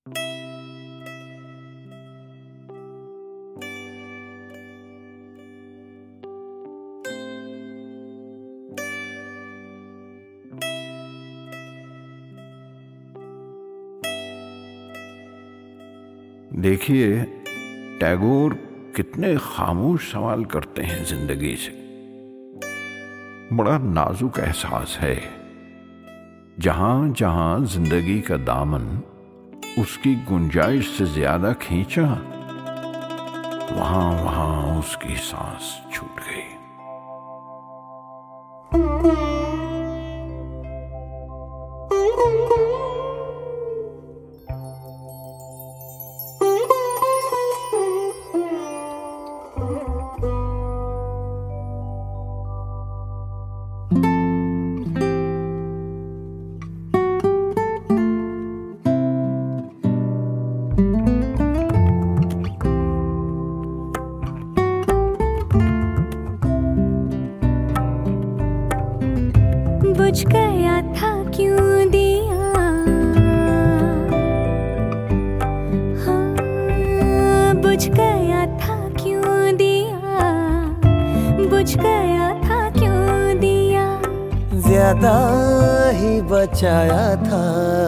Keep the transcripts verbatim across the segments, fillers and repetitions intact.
देखिए, टैगोर कितने खामोश सवाल करते हैं जिंदगी से। बड़ा नाजुक एहसास है। जहां जहां जिंदगी का दामन उसकी गुंजाइश से ज्यादा खींचा, वहां वहां उसकी सांस छूट गई। बुझ गया था क्यों दिया, हाँ बुझ गया था क्यों दिया, बुझ गया था क्यों दिया। ज्यादा ही बचाया था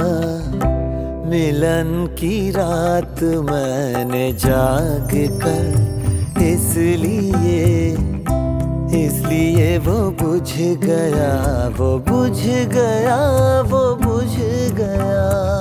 मिलन की रात मैंने जाग कर, इसलिए इसलिए वो बुझ गया, वो बुझ गया, वो बुझ गया।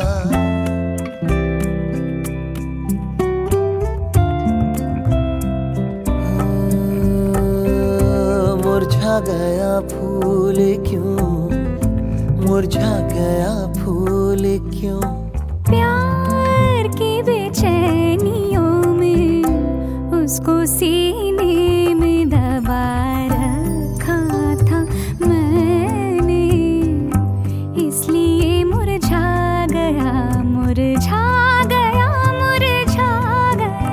मुरझा गया फूल क्यों, मुरझा गया फूल क्यों। प्यार की बेचैनियों में उसको सीने में दबा रखा था मैंने, इसलिए मुरझा गया, मुरझा गया, मुरझा गया।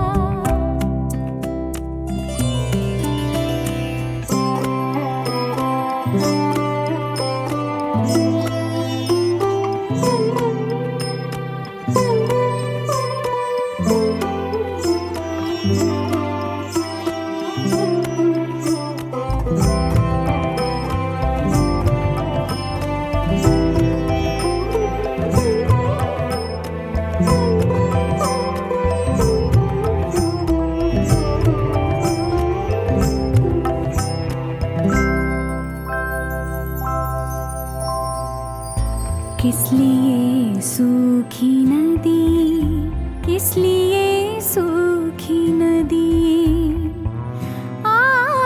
किस लिए सूखी नदी, किस लिए सूखी नदी। आ,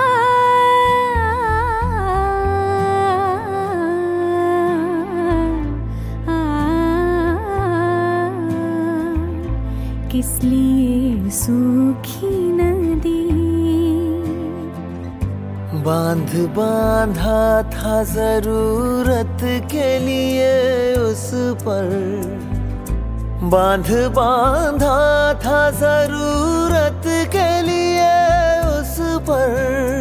आ, आ, किस लिए सूखी नदी। बांध बांधा था जरूरत के लिए उस पर, बांध बांधा था जरूरत के लिए उस पर,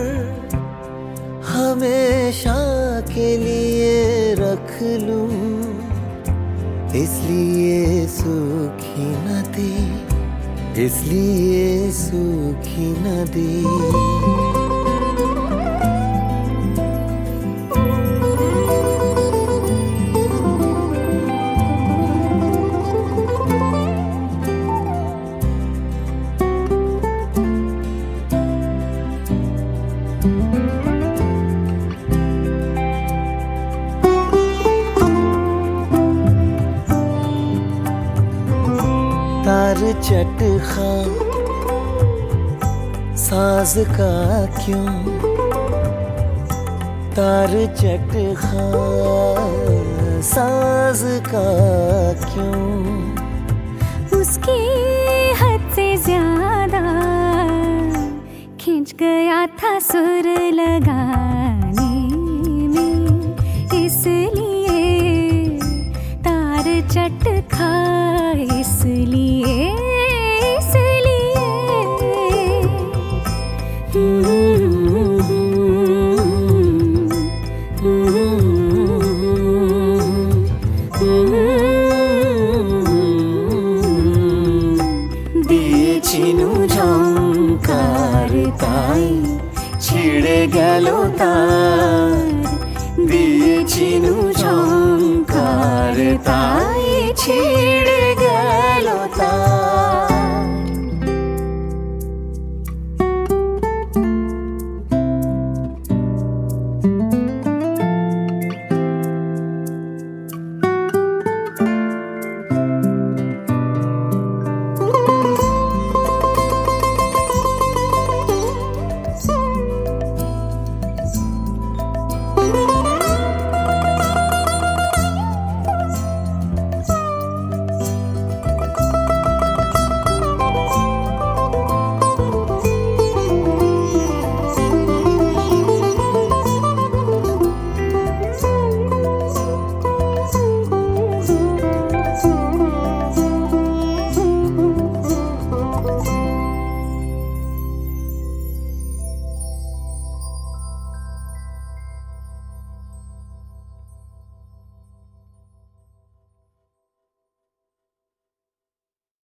हमेशा के लिए रख लूं, इसलिए सूखी नदी, इसलिए सूखी नदी। तार चटखा साज का क्यों, तार चटखा साज का क्यों। उसकी हद से ज्यादा खींच गया था सुर लगाने में, इसलिए तार चटखा, इसलिए इसलिए छेड़